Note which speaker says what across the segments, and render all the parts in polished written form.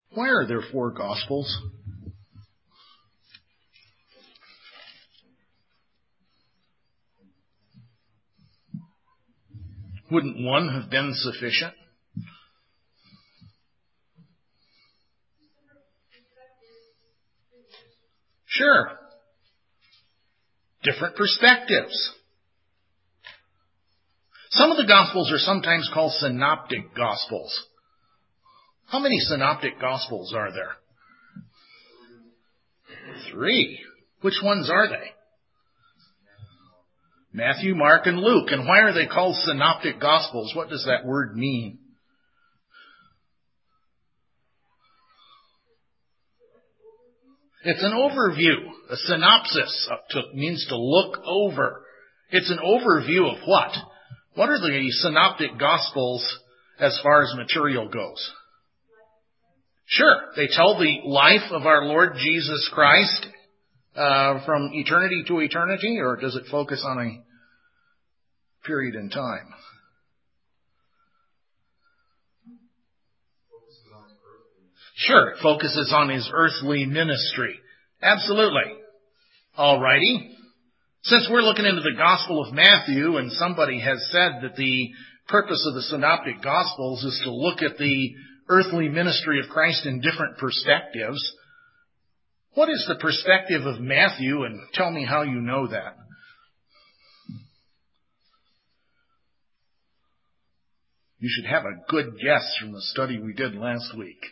Speaker 1: Why are there 4 Gospels? Wouldn't one have been sufficient? Sure. Different perspectives. Some of the Gospels are sometimes called synoptic Gospels. How many synoptic Gospels are there? 3. Which ones are they? Matthew, Mark, and Luke. And why are they called synoptic Gospels? What does that word mean? It's an overview. A synopsis means to look over. It's an overview of what? What are the synoptic Gospels as far as material goes? Sure, they tell the life of our Lord Jesus Christ from eternity to eternity, or does it focus on a period in time? Sure, it focuses on his earthly ministry. Absolutely. All righty. Since we're looking into the Gospel of Matthew, and somebody has said that the purpose of the Synoptic Gospels is to look at the earthly ministry of Christ in different perspectives, what is the perspective of Matthew, and tell me how you know that? You should have a good guess from the study we did last week.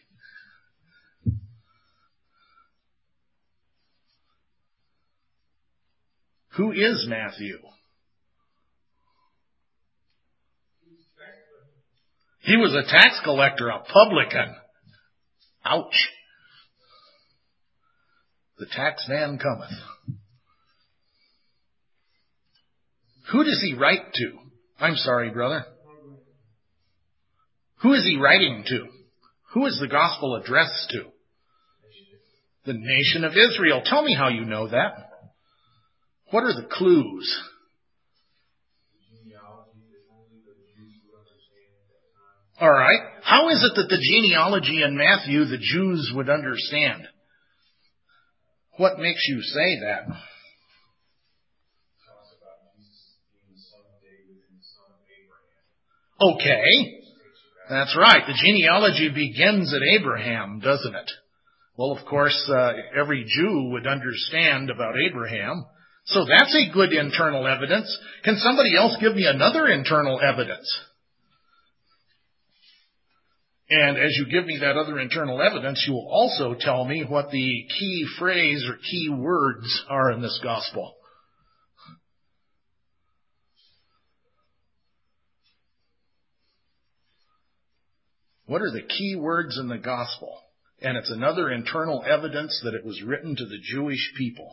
Speaker 1: Who is Matthew? He was a tax collector, a publican. Ouch. The tax man cometh. Who does he write to? I'm sorry, brother. Who is he writing to? Who is the gospel addressed to? The nation of Israel. Tell me how you know that. What are the clues? All right. How is it that the genealogy in Matthew the Jews would understand? What makes you say that? Okay. That's right. The genealogy begins at Abraham, doesn't it? Well, of course, every Jew would understand about Abraham. So that's a good internal evidence. Can somebody else give me another internal evidence? And as you give me that other internal evidence, you will also tell me what the key phrase or key words are in this gospel. What are the key words in the gospel? And it's another internal evidence that it was written to the Jewish people.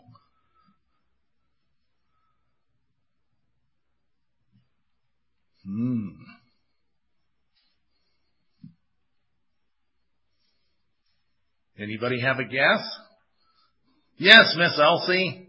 Speaker 1: Anybody have a guess? Yes, Miss Elsie.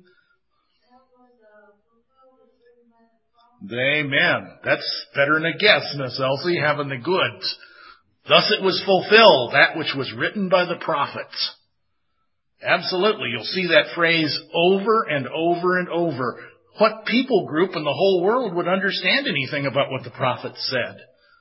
Speaker 1: Amen. That's better than a guess, Miss Elsie, having the goods. Thus it was fulfilled, that which was written by the prophets. Absolutely. You'll see that phrase over and over and over. What people group in the whole world would understand anything about what the prophets said?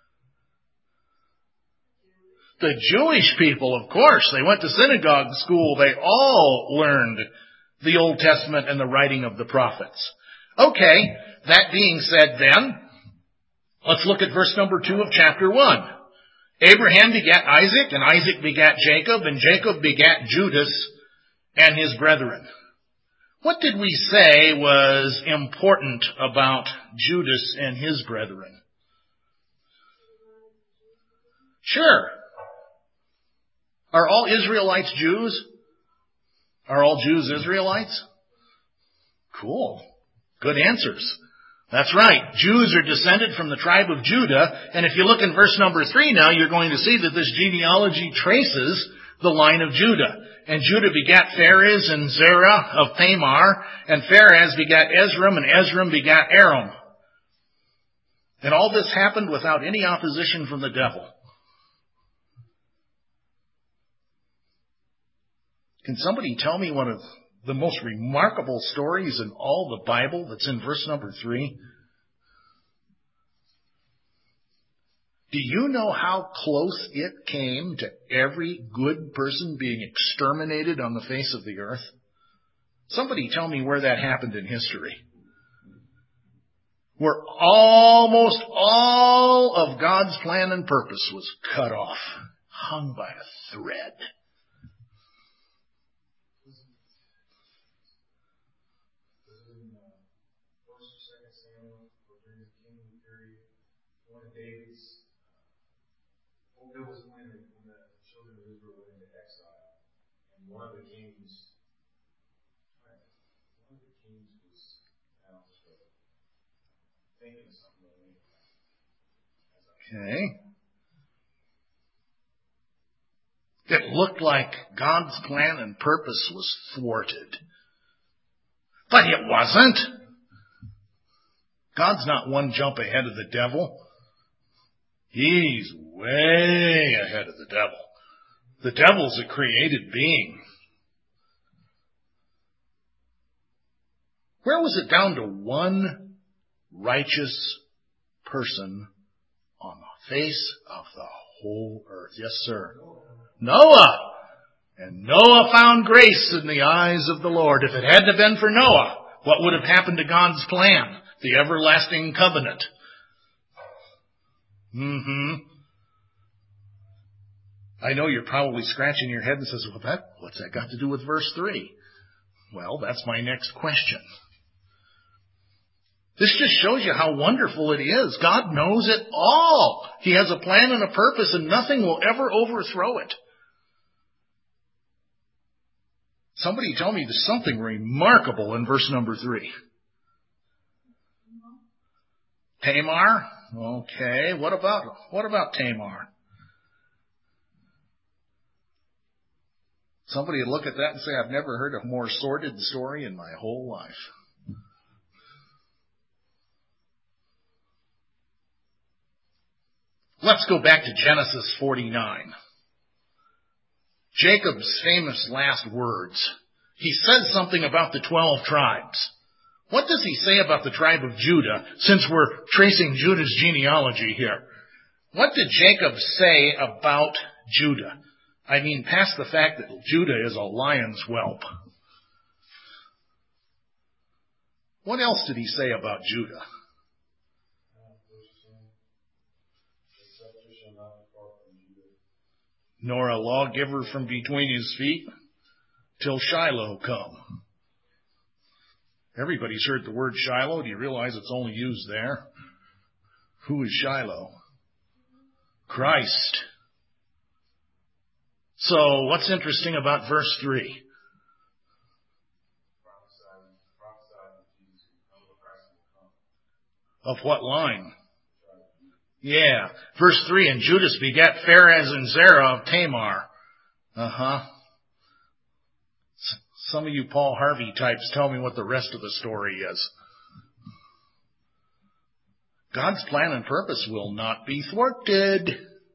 Speaker 1: The Jewish people, of course. They went to synagogue school. They all learned the Old Testament and the writing of the prophets. Okay, that being said then, let's look at verse number 2 of chapter 1. Abraham begat Isaac, and Isaac begat Jacob, and Jacob begat Judas and his brethren. What did we say was important about Judas and his brethren? Sure. Are all Israelites Jews? Are all Jews Israelites? Cool. Good answers. That's right. Jews are descended from the tribe of Judah. And if you look in verse number 3 now, you're going to see that this genealogy traces the line of Judah. And Judah begat Pharez and Zerah of Tamar, and Pharez begat Ezram, and Ezram begat Aram. And all this happened without any opposition from the devil. Can somebody tell me one of the most remarkable stories in all the Bible that's in verse number 3? Do you know how close it came to every good person being exterminated on the face of the earth? Somebody tell me where that happened in history. Where almost all of God's plan and purpose was cut off, hung by a thread.
Speaker 2: There was when the children of Israel went into exile, and one of the kings was out thinking of something like
Speaker 1: that. Okay. It looked like God's plan and purpose was thwarted. But it wasn't. God's not one jump ahead of the devil. He's way ahead of the devil. The devil's a created being. Where was it down to one righteous person on the face of the whole earth? Yes, sir. Noah. And Noah found grace in the eyes of the Lord. If it hadn't been for Noah, what would have happened to God's plan? The everlasting covenant. I know you're probably scratching your head and says, well, what's that got to do with verse 3? Well, that's my next question. This just shows you how wonderful it is. God knows it all. He has a plan and a purpose, and nothing will ever overthrow it. Somebody tell me there's something remarkable in verse number 3. Tamar? Okay, what about Tamar? Somebody would look at that and say, I've never heard a more sordid story in my whole life. Let's go back to Genesis 49. Jacob's famous last words. He says something about the 12 tribes. What does he say about the tribe of Judah, since we're tracing Judah's genealogy here? What did Jacob say about Judah? I mean, past the fact that Judah is a lion's whelp. What else did he say about Judah? Nor a lawgiver from between his feet till Shiloh come. Everybody's heard the word Shiloh. Do you realize it's only used there? Who is Shiloh? Christ. So, what's interesting about verse 3? Of what line? Yeah. Verse 3, and Judas begat Pharez and Zerah of Tamar. Some of you Paul Harvey types, tell me what the rest of the story is. God's plan and purpose will not be thwarted.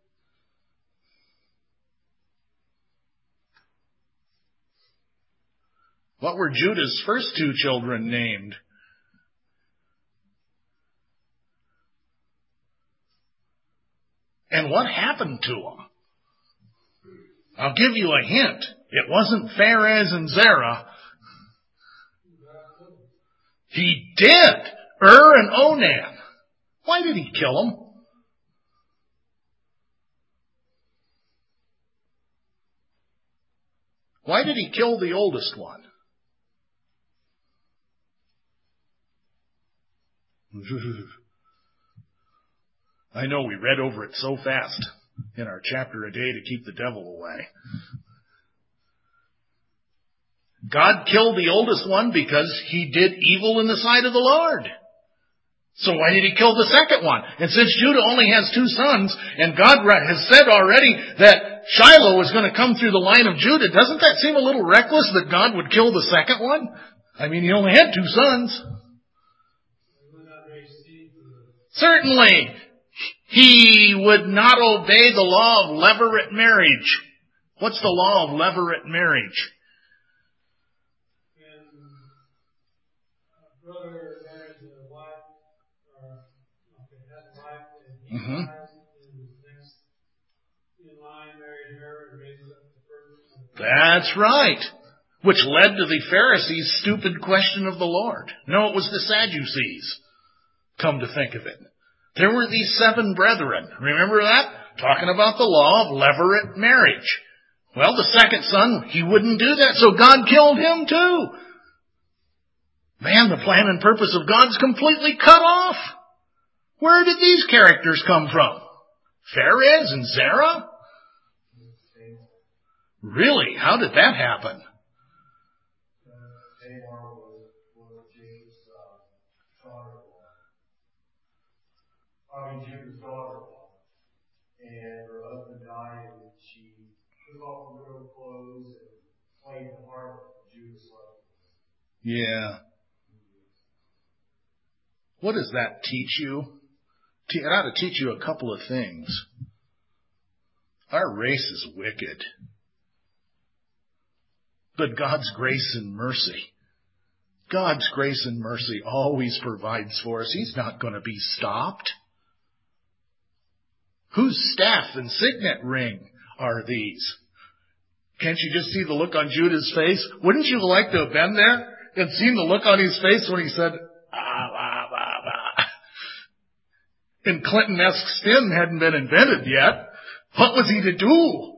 Speaker 1: What were Judah's first two children named? And what happened to them? I'll give you a hint. It wasn't Pharez and Zerah. He did. And Onan. Why did he kill them? Why did he kill the oldest one? I know we read over it so fast in our chapter a day to keep the devil away. God killed the oldest one because he did evil in the sight of the Lord. So why did he kill the second one? And since Judah only has two sons, and God has said already that Shiloh is going to come through the line of Judah, doesn't that seem a little reckless that God would kill the second one? I mean, he only had two sons. Certainly, he would not obey the law of levirate marriage. What's the law of levirate marriage?
Speaker 2: brother marries a wife, or has a wife, and he dies, and the next in line marries her and raises up the first.
Speaker 1: That's right. Which led to the Pharisees' stupid question of the Lord. No, it was the Sadducees. Come to think of it. There were these 7 brethren. Remember that? Talking about the law of levirate marriage. Well, the second son, he wouldn't do that, so God killed him too. Man, the plan and purpose of God's completely cut off. Where did these characters come from? Pharez and Zerah? Really? How did that happen?
Speaker 2: Tamar was Jacob's Jacob's daughter-in-law. And her husband died, and she took off her royal clothes and played the harlot of Judah's love.
Speaker 1: Yeah. What does that teach you? It ought to teach you a couple of things. Our race is wicked. But God's grace and mercy, God's grace and mercy always provides for us. He's not going to be stopped. Whose staff and signet ring are these? Can't you just see the look on Judah's face? Wouldn't you like to have been there and seen the look on his face when he said, and Clinton-esque spin hadn't been invented yet. What was he to do?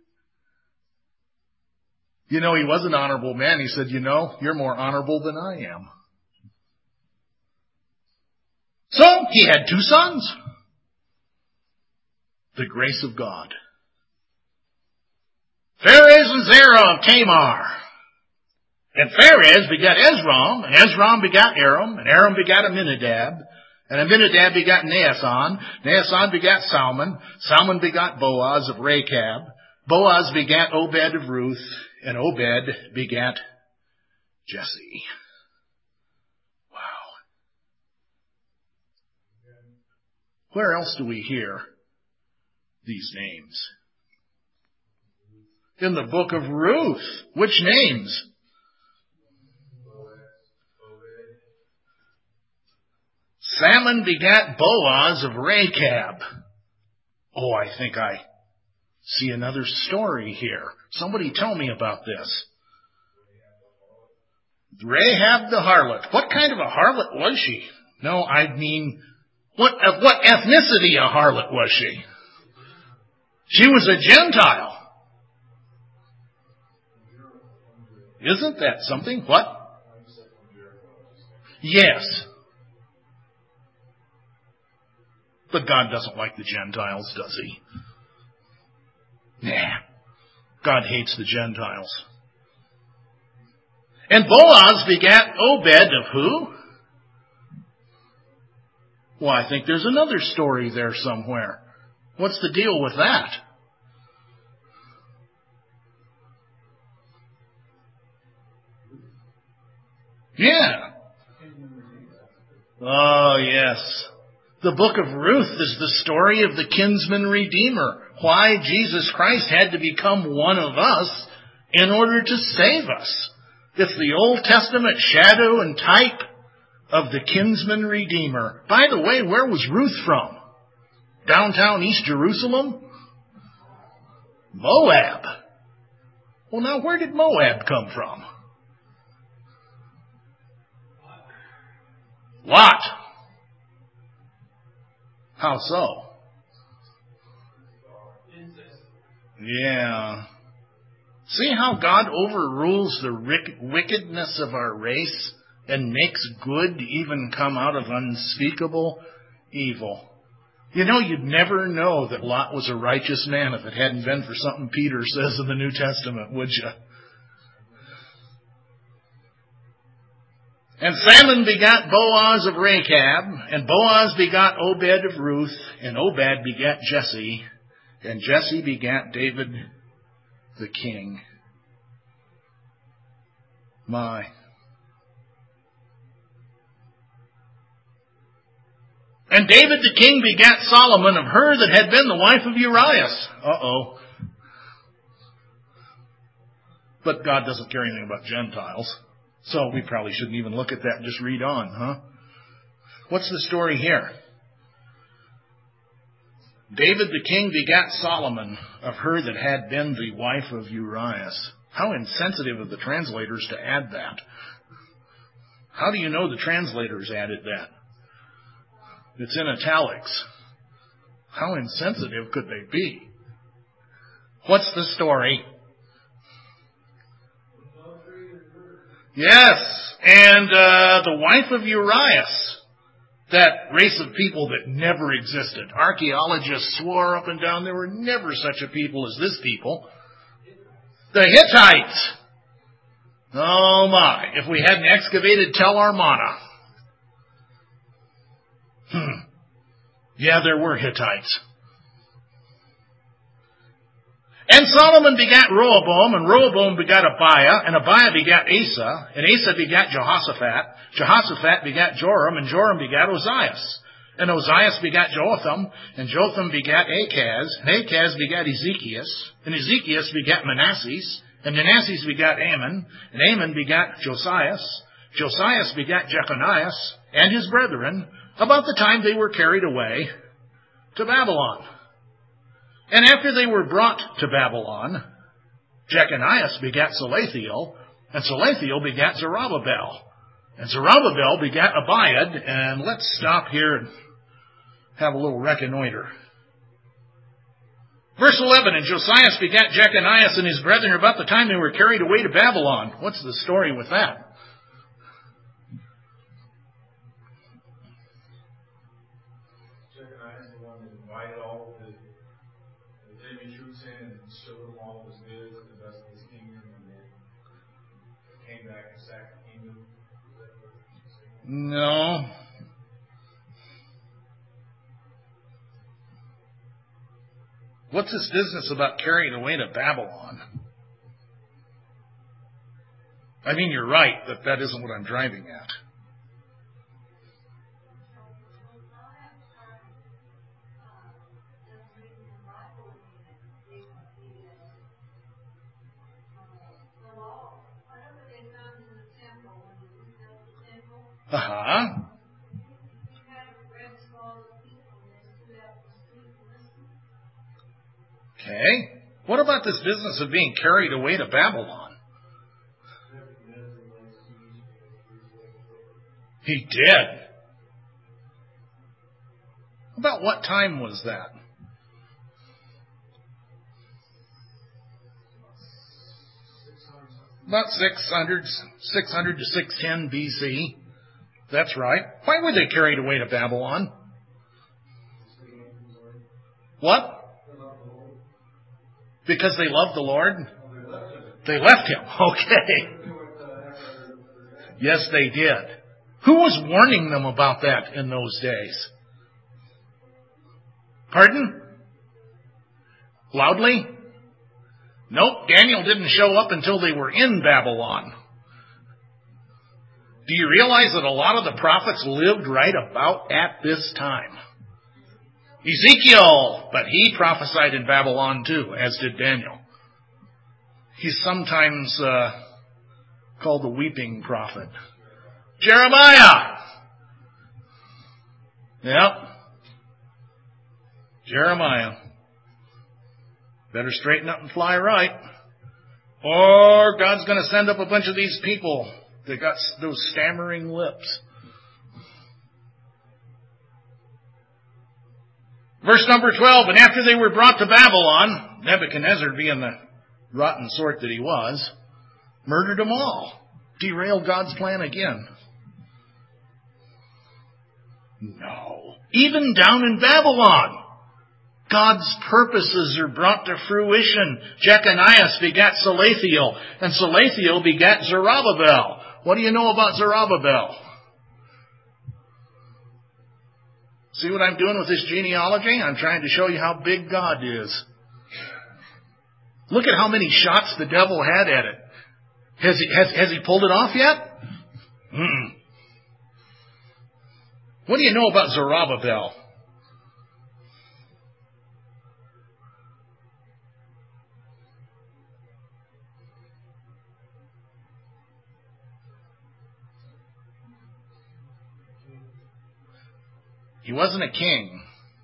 Speaker 1: You know, he was an honorable man. He said, you're more honorable than I am. So, he had 2 sons. The grace of God. Pharez and Zerah of Tamar. And Pharez begat Ezrom, and Ezrom begat Aram, and Aram begat Aminadab, and Aminadab begat Naasson, Naasson begat Salmon, Salmon begat Boaz of Rechab, Boaz begat Obed of Ruth, and Obed begat Jesse. Wow. Where else do we hear these names? In the book of Ruth. Which names? Salmon begat Boaz of Rechab. Oh, I think I see another story here. Somebody tell me about this. Rahab the harlot. What kind of a harlot was she? No, I mean, what ethnicity a harlot was she? She was a Gentile. Isn't that something? What? Yes. But God doesn't like the Gentiles, does he? Nah. God hates the Gentiles. And Boaz begat Obed of who? Well, I think there's another story there somewhere. What's the deal with that? Yeah. Oh, yes. The book of Ruth is the story of the kinsman redeemer. Why Jesus Christ had to become one of us in order to save us. It's the Old Testament shadow and type of the kinsman redeemer. By the way, where was Ruth from? Downtown East Jerusalem? Moab. Well, now where did Moab come from? Lot. How so? Yeah. See how God overrules the wickedness of our race and makes good even come out of unspeakable evil. You know, you'd never know that Lot was a righteous man if it hadn't been for something Peter says in the New Testament, would you? And Salmon begat Boaz of Rechab, and Boaz begot Obed of Ruth, and Obed begat Jesse, and Jesse begat David the king. My. And David the king begat Solomon of her that had been the wife of Urias. Uh-oh. But God doesn't care anything about Gentiles. So we probably shouldn't even look at that and just read on, huh? What's the story here? David the king begat Solomon of her that had been the wife of Urias. How insensitive of the translators to add that. How do you know the translators added that? It's in italics. How insensitive could they be? What's the story? Yes, and the wife of Urias, that race of people that never existed. Archaeologists swore up and down there were never such a people as this people. The Hittites. Oh my, if we hadn't excavated Tel Armana. Yeah, there were Hittites. And Solomon begat Rehoboam, and Rehoboam begat Abiah, and Abiah begat Asa, and Asa begat Jehoshaphat. Jehoshaphat begat Joram, and Joram begat Ozias. And Ozias begat Jotham, and Jotham begat Achaz, and Achaz begat Ezekias, and Ezekias begat Manasses, and Manasses begat Amon, and Amon begat Josias. Josias begat Jeconias, and his brethren, about the time they were carried away to Babylon. And after they were brought to Babylon, Jeconias begat Salathiel, and Salathiel begat Zerubbabel. And Zerubbabel begat Abiad, and let's stop here and have a little reconnoiter. Verse 11, and Josias begat Jeconias and his brethren about the time they were carried away to Babylon. What's the story with that?
Speaker 2: Jeconias, the one that invited all the enemy troops in and showed them all that was good, the best of his kingdom, and then came back and sacked the kingdom.
Speaker 1: No. What's this business about carrying away to Babylon? I mean, you're right, but that isn't what I'm driving at. Uh-huh. Okay. What about this business of being carried away to Babylon? He did. About what time was that? About 600 to 610 BC. That's right. Why were they carried away to Babylon? What? Because they loved the Lord? They left Him. Okay. Yes, they did. Who was warning them about that in those days? Pardon? Loudly? Nope, Daniel didn't show up until they were in Babylon. Do you realize that a lot of the prophets lived right about at this time? Ezekiel, but he prophesied in Babylon too, as did Daniel. He's sometimes called the weeping prophet. Jeremiah! Yep. Jeremiah. Better straighten up and fly right. Or God's going to send up a bunch of these people that got those stammering lips. Verse number 12, and after they were brought to Babylon, Nebuchadnezzar, being the rotten sort that he was, murdered them all. Derailed God's plan again. No. Even down in Babylon, God's purposes are brought to fruition. Jeconias begat Salathiel, and Salathiel begat Zerubbabel. What do you know about Zerubbabel? See what I'm doing with this genealogy? I'm trying to show you how big God is. Look at how many shots the devil had at it. Has he pulled it off yet? Mm-mm. What do you know about Zerubbabel? He wasn't a king.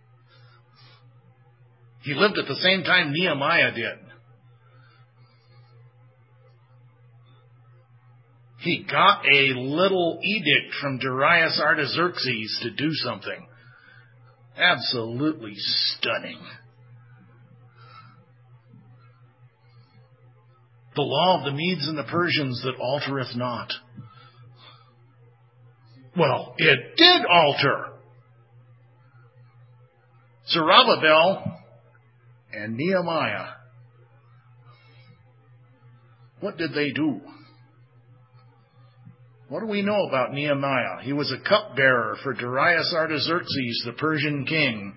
Speaker 1: He lived at the same time Nehemiah did. He got a little edict from Darius Artaxerxes to do something. Absolutely stunning. The law of the Medes and the Persians that altereth not. Well, it did alter. Zerubbabel and Nehemiah. What did they do? What do we know about Nehemiah? He was a cupbearer for Darius Artaxerxes, the Persian king.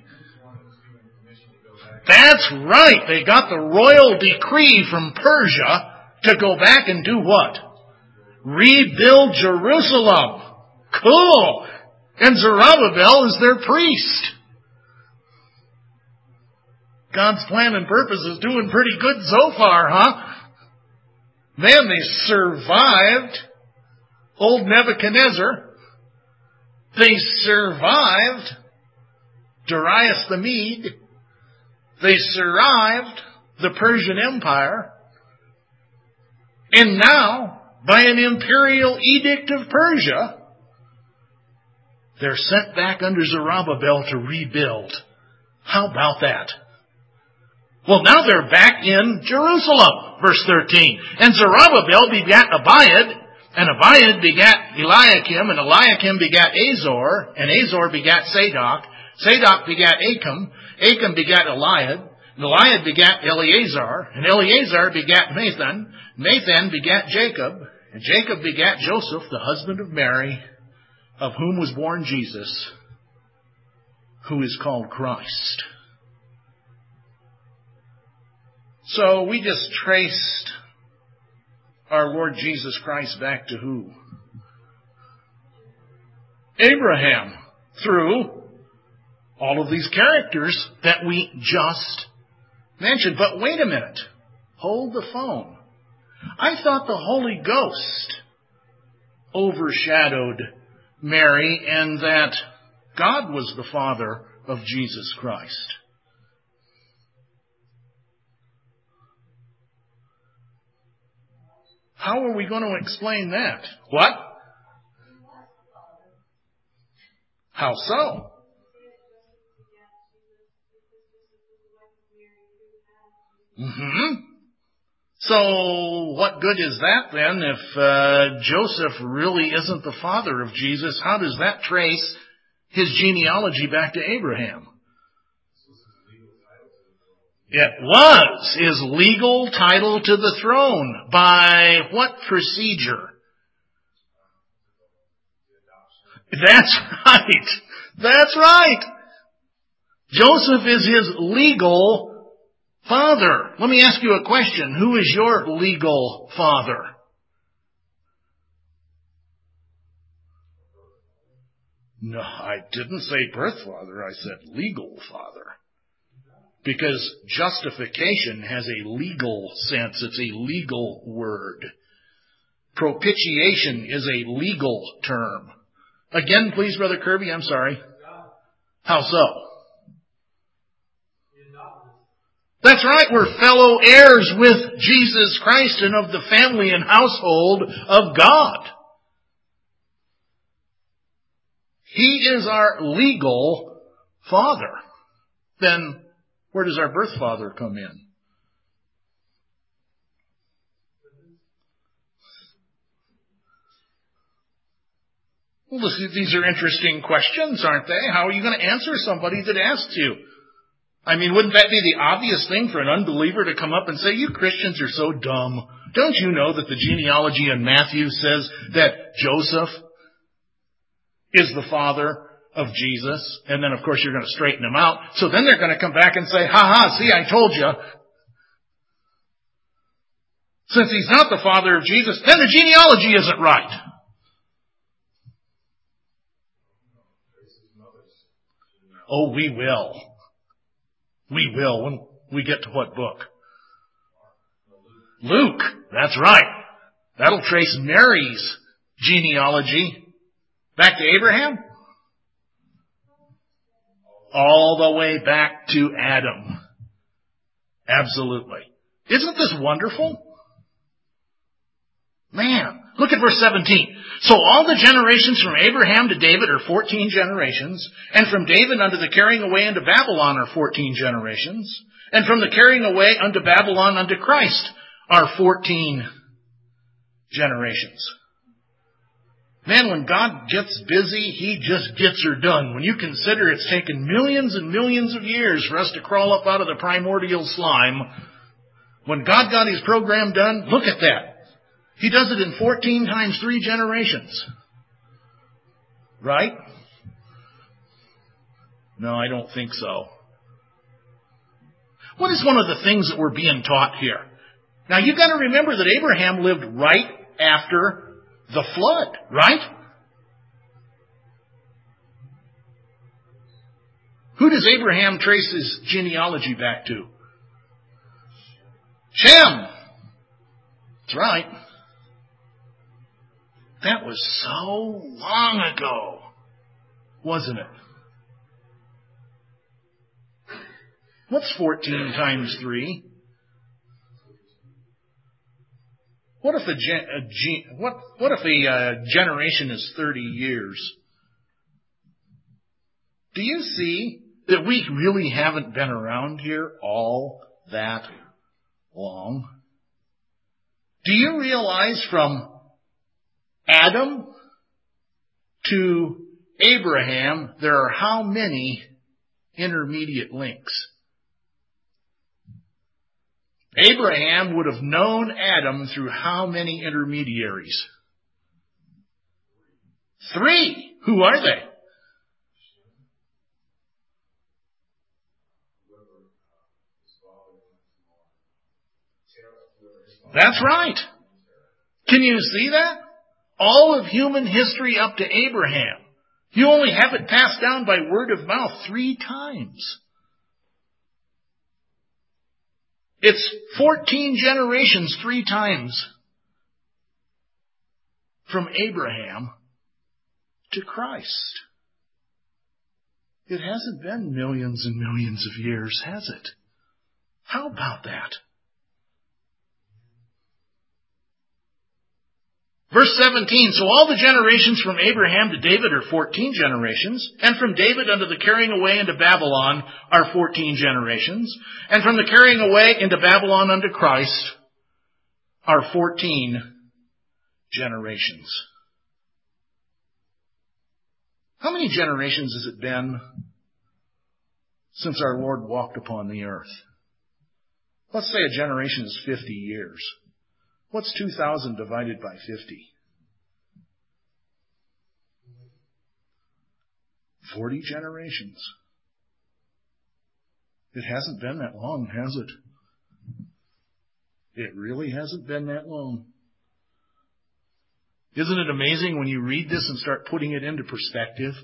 Speaker 1: That's right. They got the royal decree from Persia to go back and do what? Rebuild Jerusalem. Cool. And Zerubbabel is their priest. God's plan and purpose is doing pretty good so far, huh? Man, they survived old Nebuchadnezzar. They survived Darius the Mede. They survived the Persian Empire. And now, by an imperial edict of Persia, they're sent back under Zerubbabel to rebuild. How about that? Well, now they're back in Jerusalem, verse 13. And Zerubbabel begat Abiad, and Abiad begat Eliakim, and Eliakim begat Azor, and Azor begat Sadok. Sadok begat Achim, Achim begat Eliad, and Eliad begat Eleazar, and Eleazar begat Mathan, Mathan begat Jacob, and Jacob begat Joseph, the husband of Mary, of whom was born Jesus, who is called Christ. So we just traced our Lord Jesus Christ back to who? Abraham, through all of these characters that we just mentioned. But wait a minute. Hold the phone. I thought the Holy Ghost overshadowed Mary and that God was the Father of Jesus Christ. How are we going to explain that? What? How so? So what good is that then if Joseph really isn't the father of Jesus? How does that trace his genealogy back to Abraham? It was his legal title to the throne. By what procedure? That's right. That's right. Joseph is his legal father. Let me ask you a question. Who is your legal father? No, I didn't say birth father. I said legal father. Because justification has a legal sense. It's a legal word. Propitiation is a legal term. Again, please, Brother Kirby, I'm sorry. How so? That's right, we're fellow heirs with Jesus Christ and of the family and household of God. He is our legal father. Then where does our birth father come in? Well, these are interesting questions, aren't they? How are you going to answer somebody that asks you? I mean, wouldn't that be the obvious thing for an unbeliever to come up and say, you Christians are so dumb. Don't you know that the genealogy in Matthew says that Joseph is the father of Jesus? And then, of course, you're going to straighten them out. So then they're going to come back and say, ha, see, I told you. Since he's not the father of Jesus, then the genealogy isn't right. Oh, we will. We will when we get to what book? Luke. That's right. That'll trace Mary's genealogy back to Abraham. all the way back to Adam. Absolutely. Isn't this wonderful? Man, look at verse 17. So all the generations from Abraham to David are 14 generations, and from David unto the carrying away unto Babylon are 14 generations, and from the carrying away unto Babylon unto Christ are 14 generations. Man, when God gets busy, He just gets her done. When you consider it's taken millions and millions of years for us to crawl up out of the primordial slime, when God got His program done, look at that. He does it in 14 times 3 generations. Right? No, I don't think so. What is one of the things that we're being taught here? Now, you've got to remember that Abraham lived right after the flood, right? Who does Abraham trace his genealogy back to? Shem. That's right. That was so long ago, wasn't it? What's 14 times 3? What if a generation is 30 years? Do you see that we really haven't been around here all that long? Do you realize from Adam to Abraham there are how many intermediate links? Abraham would have known Adam through how many intermediaries? 3. Who are they? That's right. Can you see that? All of human history up to Abraham. You only have it passed down by word of mouth 3 times. It's 14 generations 3 times from Abraham to Christ. It hasn't been millions and millions of years, has it? How about that? Verse 17, so all the generations from Abraham to David are 14 generations, and from David unto the carrying away into Babylon are 14 generations, and from the carrying away into Babylon unto Christ are 14 generations. How many generations has it been since our Lord walked upon the earth? Let's say a generation is 50 years. What's 2,000 divided by 50? 40 generations. It hasn't been that long, has it? It really hasn't been that long. Isn't it amazing when you read this and start putting it into perspective?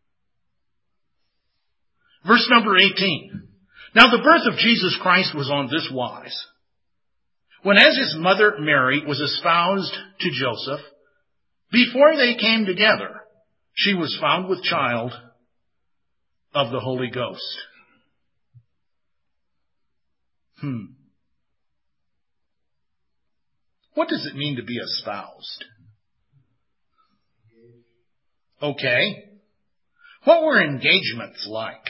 Speaker 1: Verse number 18. Now the birth of Jesus Christ was on this wise. When as his mother Mary was espoused to Joseph, before they came together, she was found with child of the Holy Ghost. What does it mean to be espoused? Okay. What were engagements like?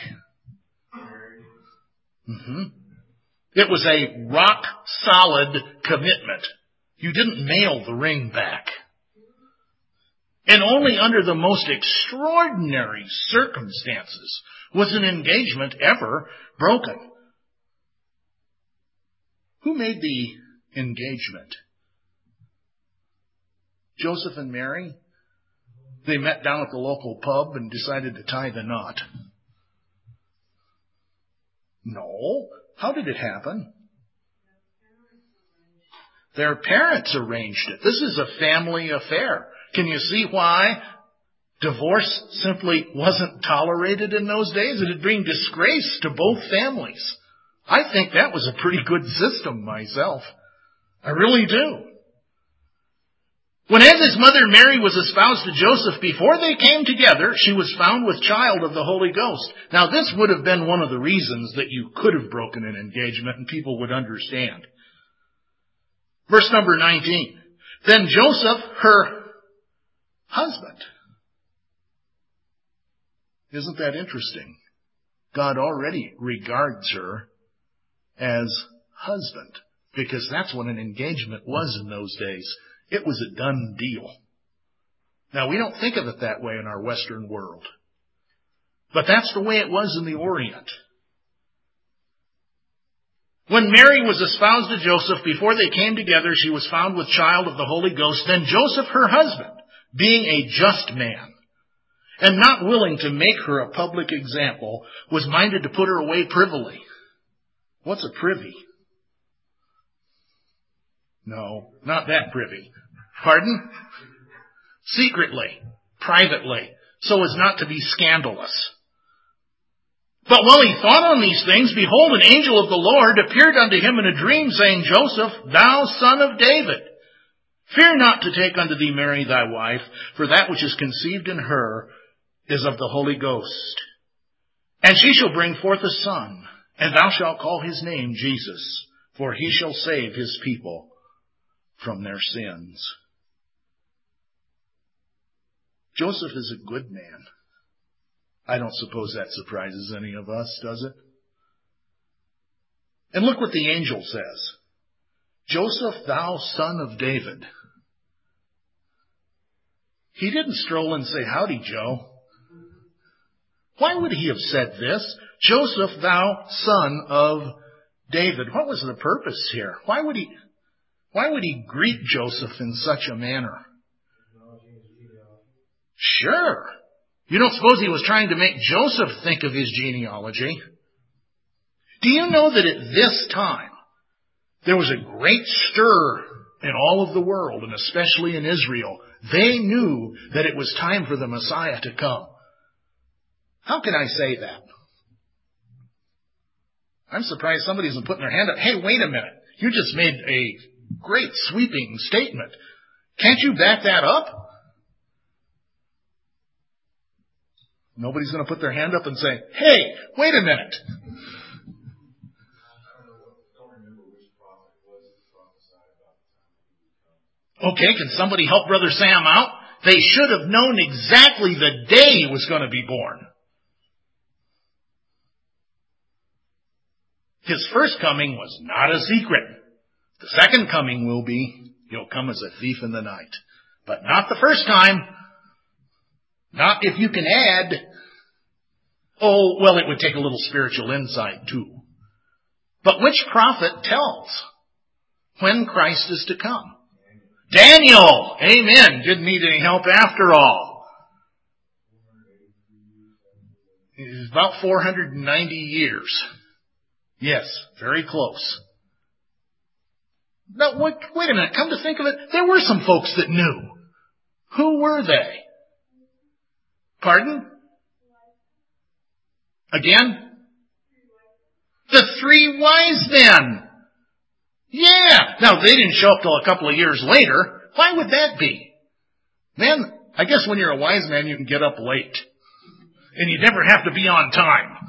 Speaker 1: It was a rock-solid commitment. You didn't mail the ring back. And only under the most extraordinary circumstances was an engagement ever broken. Who made the engagement? Joseph and Mary? They met down at the local pub and decided to tie the knot. No. How did it happen? Their parents arranged it. This is a family affair. Can you see why divorce simply wasn't tolerated in those days? It would bring disgrace to both families. I think that was a pretty good system myself. I really do. When as his mother Mary was espoused to Joseph, before they came together, she was found with child of the Holy Ghost. Now this would have been one of the reasons that you could have broken an engagement and people would understand. Verse number 19. Then Joseph, her husband. Isn't that interesting? God already regards her as husband, because that's what an engagement was in those days. It was a done deal. Now, we don't think of it that way in our Western world. But that's the way it was in the Orient. When Mary was espoused to Joseph, before they came together, she was found with child of the Holy Ghost. Then Joseph, her husband, being a just man, and not willing to make her a public example, was minded to put her away privily. What's a privy? No, not that privy. Pardon? Secretly, privately, so as not to be scandalous. But while he thought on these things, behold, an angel of the Lord appeared unto him in a dream, saying, Joseph, thou son of David, fear not to take unto thee Mary thy wife, for that which is conceived in her is of the Holy Ghost. And she shall bring forth a son, and thou shalt call his name Jesus, for he shall save his people from their sins. Joseph is a good man. I don't suppose that surprises any of us, does it? And look what the angel says. Joseph, thou son of David. He didn't stroll and say, howdy, Joe. Why would he have said this? Joseph, thou son of David. What was the purpose here? Why would he greet Joseph in such a manner? Sure. You don't suppose he was trying to make Joseph think of his genealogy? Do you know that at this time, there was a great stir in all of the world, and especially in Israel? They knew that it was time for the Messiah to come. How can I say that? I'm surprised somebody isn't putting their hand up. Hey, wait a minute. You just made a great sweeping statement. Can't you back that up? Nobody's going to put their hand up and say, hey, wait a minute. Okay, can somebody help Brother Sam out? They should have known exactly the day he was going to be born. His first coming was not a secret. The second coming will be, he'll come as a thief in the night. But not the first time. Not if you can add. Oh, well, it would take a little spiritual insight too. But which prophet tells when Christ is to come? Daniel! Amen. Didn't need any help after all. It's about 490 years. Yes, very close. Now, wait a minute. Come to think of it, there were some folks that knew. Who were they? Pardon? Again? The three wise men. Yeah. Now, they didn't show up till a couple of years later. Why would that be? Man, I guess when you're a wise man, you can get up late. And you never have to be on time.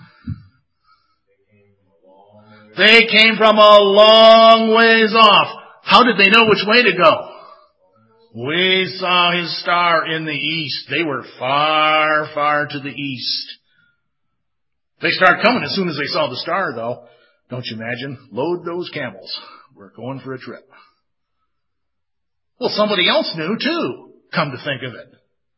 Speaker 1: They came from a long ways off. How did they know which way to go? We saw his star in the east. They were far, far to the east. They started coming as soon as they saw the star, though. Don't you imagine? Load those camels. We're going for a trip. Well, somebody else knew, too, come to think of it.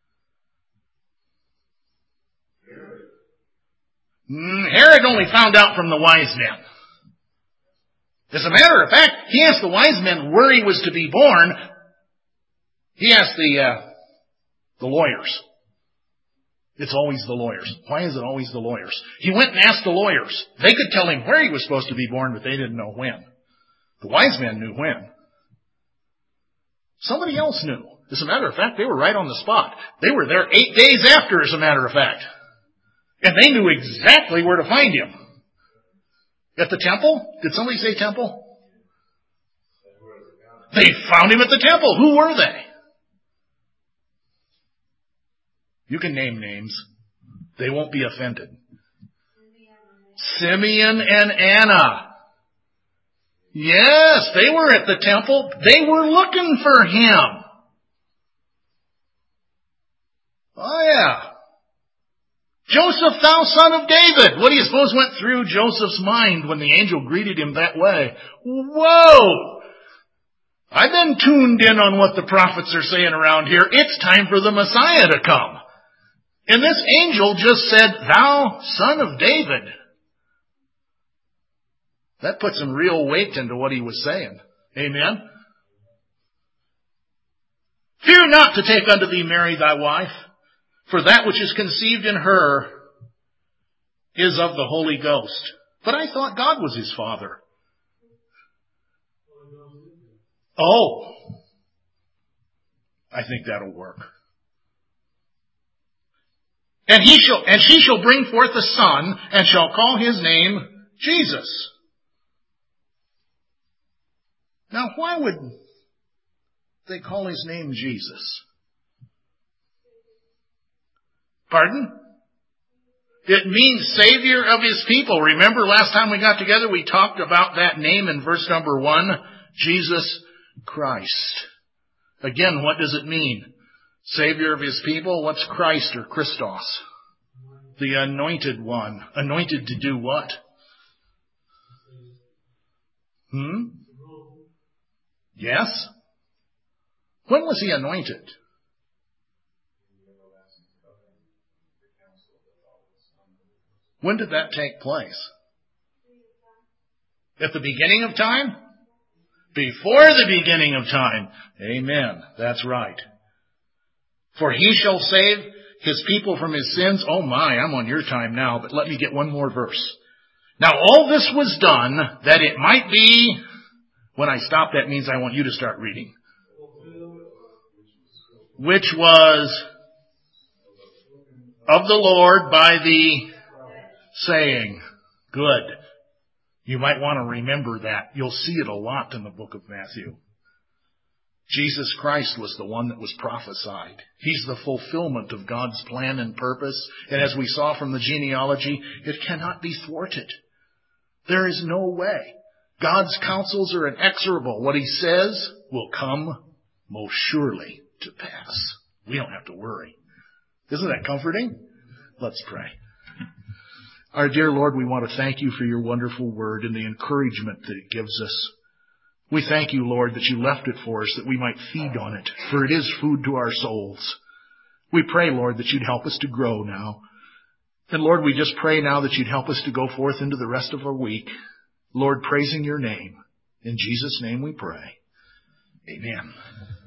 Speaker 1: Herod only found out from the wise men. As a matter of fact, he asked the wise men where he was to be born. He asked the lawyers. It's always the lawyers. Why is it always the lawyers? He went and asked the lawyers. They could tell him where he was supposed to be born, but they didn't know when. The wise men knew when. Somebody else knew. As a matter of fact, they were right on the spot. They were there 8 days after, as a matter of fact. And they knew exactly where to find him. At the temple? Did somebody say temple? They found him at the temple. Who were they? You can name names. They won't be offended. Simeon and Anna. Yes, they were at the temple. They were looking for him. Oh yeah. Joseph, thou son of David. What do you suppose went through Joseph's mind when the angel greeted him that way? Whoa! I've been tuned in on what the prophets are saying around here. It's time for the Messiah to come. And this angel just said, thou son of David. That put some real weight into what he was saying. Amen? Fear not to take unto thee Mary thy wife, for that which is conceived in her is of the Holy Ghost. But I thought God was his father. Oh, I think that'll work. And she shall bring forth a son, and shall call his name Jesus. Now, why would they call his name Jesus? Pardon? It means Savior of his people. Remember last time we got together, we talked about that name in verse number 1, Jesus Christ. Again, what does it mean? Savior of his people? What's Christ or Christos? The anointed one. Anointed to do what? Yes? When was he anointed? When did that take place? At the beginning of time? Before the beginning of time. Amen. That's right. For he shall save his people from his sins. Oh my, I'm on your time now, but let me get one more verse. Now all this was done that it might be... When I stop, that means I want you to start reading. Which was of the Lord by the saying. Good. You might want to remember that. You'll see it a lot in the book of Matthew. Jesus Christ was the one that was prophesied. He's the fulfillment of God's plan and purpose. And as we saw from the genealogy, it cannot be thwarted. There is no way. God's counsels are inexorable. What he says will come most surely to pass. We don't have to worry. Isn't that comforting? Let's pray. Our dear Lord, we want to thank you for your wonderful word and the encouragement that it gives us. We thank you, Lord, that you left it for us, that we might feed on it, for it is food to our souls. We pray, Lord, that you'd help us to grow now. And Lord, we just pray now that you'd help us to go forth into the rest of our week, Lord, praising your name. In Jesus' name we pray. Amen.